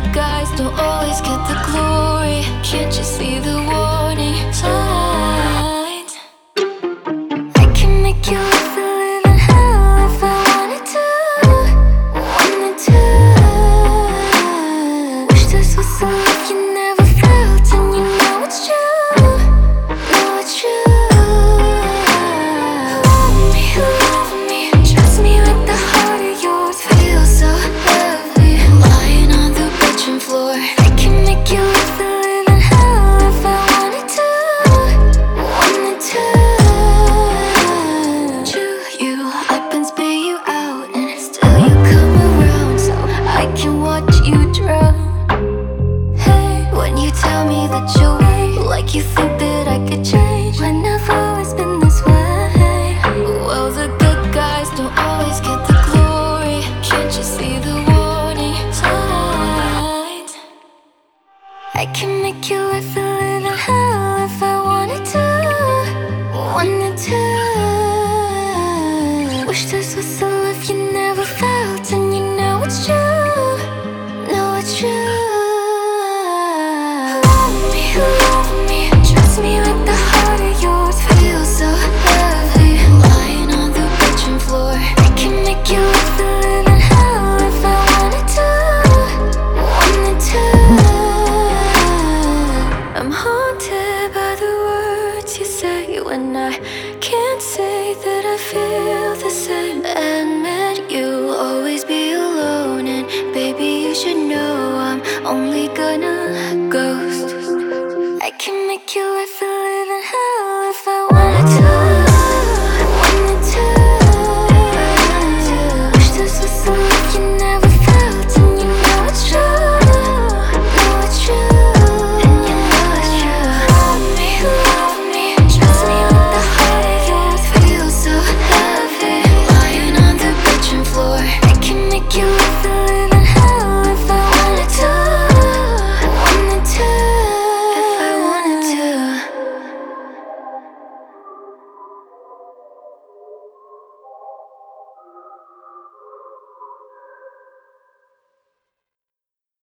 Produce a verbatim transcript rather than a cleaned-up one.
guys don't always get the glory. Can't you see the warning signs? I can make you live a living hell if I wanted to, wanted to. Wish this was a life you never felt, and you know it's true, know it's true. Love me, love me, trust me with the heart of yours. Feel so lovely, lying on the bedroom floor. I can make you live a living hell if I wanted to, wanted to. Chew you up and spit you out, and still you come around so I can watch you drown. Hey, when you tell me that you're weak, like you think that I could change when I've always been this way. Well, the good guys don't always get the glory. Can't you see the warning signs? I can make you live a living hell if I wanted to, wanted to. Wish this was a life you never felt, and you know it's true, know it's true. Love me, love me, trust me with the heart of yours. Feel so lovely, lying on the bedroom floor. I can make you live a living hell if I wanted to, wanted to. I'm haunted by the words you say when I can't say that I feel the same. Admit you'll always be alone, and baby you should know I'm only gonna ghost. I can make you live a